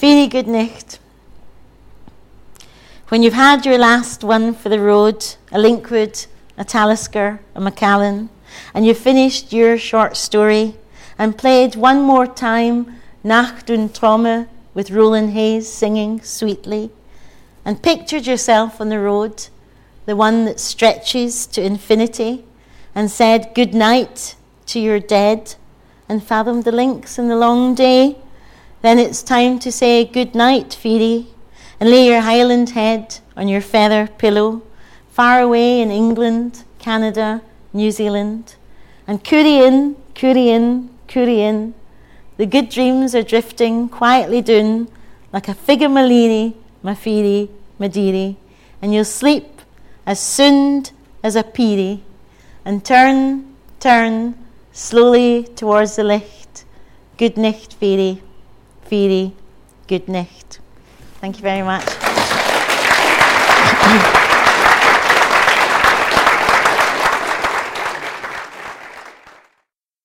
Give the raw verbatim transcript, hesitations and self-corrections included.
Very good night. When you've had your last one for the road, a Linkwood, a Talisker, a Macallan, and you've finished your short story and played one more time Nacht und Träume with Roland Hayes singing sweetly, and pictured yourself on the road, the one that stretches to infinity, and said good night to your dead, and fathomed the links in the long day, then it's time to say good night, Phoebe, and lay your Highland head on your feather pillow, far away in England, Canada, New Zealand, and coorie in, coorie in, coorie in. The good dreams are drifting quietly down like a figure malini, mafiri, madiri, and you'll sleep as soon as a peerie, and turn, turn slowly towards the licht. Good night, Phoebe, Phoebe, good night. Thank you very much.